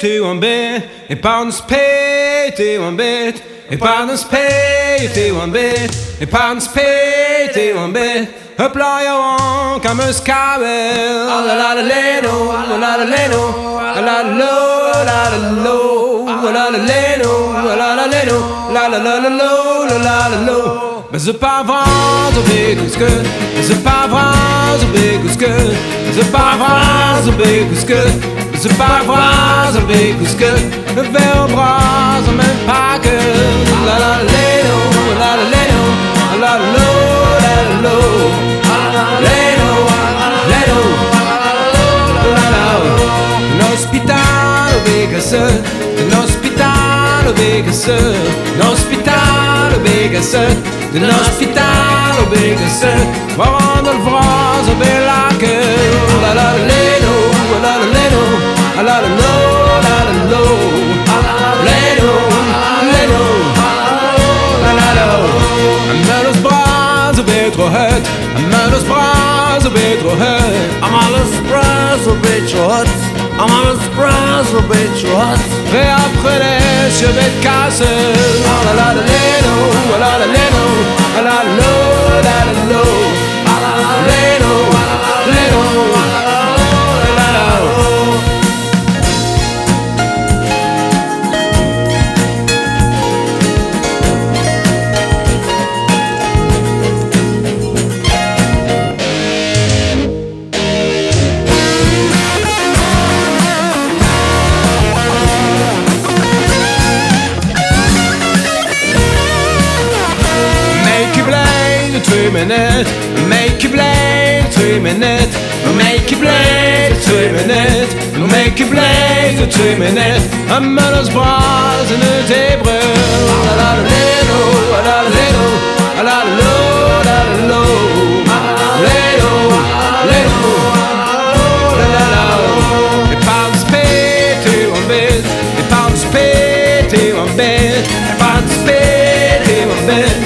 spät en bit, et pas spät en bit, et pas spät en bit, et pas spät en bit. Hop là yo comme un scabel, la la la leno, la la la leno, la la lo, la la lo, la la leno, la la leno, la la la lo, la la lo. Maar ze paar vrouwen zo big als kut, ze paar vrouwen zo big als kut, ze paar vrouwen zo big als kut, ze paar vrouwen zo big als kut. Veel bras om mijn pakken, la la leno, la la leno, la la lo, la la lo, leno, leno, la la. Un ospitale big als kut, un ospitale big als kut, un ospitale big als kut. De l'ospitale au Bégasset, waar de vrouw zo belaken. La la leno, la la leno, la la lo, la la lo, leno, leno, la la lo. Met ons bras op Betrohet, met ons bras op Betrohet, alles bras op Betrohet, alles bras op Betrohet. Et après les cheveux de casse, la la la leno, la la leno, la la lo, la la lo, la leno, leno, la la lo. Minutes, make you blade 2 minutes, make you blade 2 minutes, make you blade 2 minutes. I'm met ons bras in het Hebreu. La la la leno, la la leno, la la lo, la la lo, leno, leno, la la la. Et pas spät en bed, et pas spät en bed, et pas spät en bed.